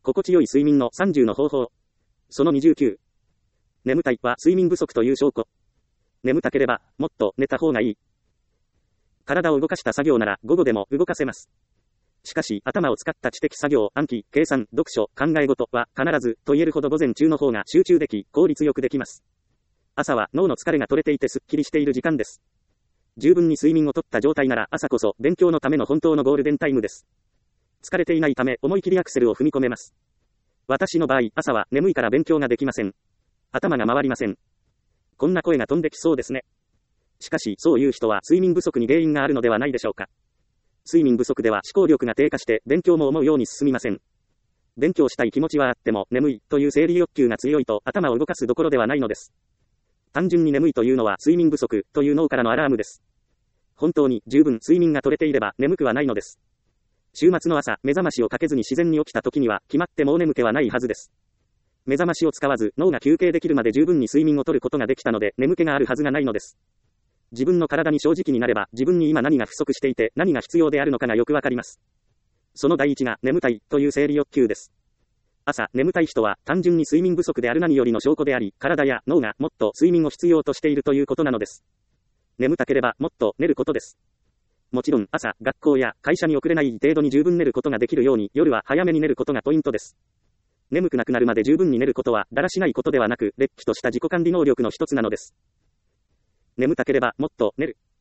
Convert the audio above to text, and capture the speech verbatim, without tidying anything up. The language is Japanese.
心地よい睡眠のさんじゅうの方法。そのにじゅうきゅう。眠たいは睡眠不足という証拠。眠たければ、もっと寝た方がいい。体を動かした作業なら午後でも動かせます。しかし、頭を使った知的作業、暗記、計算、読書、考え事は必ずと言えるほど午前中の方が集中でき、効率よくできます。朝は脳の疲れが取れていてすっきりしている時間です。十分に睡眠をとった状態なら朝こそ勉強のための本当のゴールデンタイムです。疲れていないため思い切りアクセルを踏み込めます。私の場合、朝は眠いから勉強ができません。頭が回りません。こんな声が飛んできそうですね。しかし、そういう人は睡眠不足に原因があるのではないでしょうか。睡眠不足では思考力が低下して勉強も思うように進みません。勉強したい気持ちはあっても眠いという生理欲求が強いと頭を動かすどころではないのです。単純に眠いというのは睡眠不足という脳からのアラームです。本当に十分睡眠が取れていれば眠くはないのです。週末の朝、目覚ましをかけずに自然に起きた時には決まってもう眠気はないはずです。目覚ましを使わず脳が休憩できるまで十分に睡眠をとることができたので眠気があるはずがないのです。自分の体に正直になれば自分に今何が不足していて何が必要であるのかがよくわかります。その第一が眠たいという生理欲求です。朝、眠たい人は単純に睡眠不足である何よりの証拠であり、体や脳がもっと睡眠を必要としているということなのです。眠たければもっと寝ることです。もちろん朝、学校や会社に遅れない程度に十分寝ることができるように夜は早めに寝ることがポイントです。眠くなくなるまで十分に寝ることはだらしないことではなく、れっきとした自己管理能力の一つなのです。眠たければもっと寝る。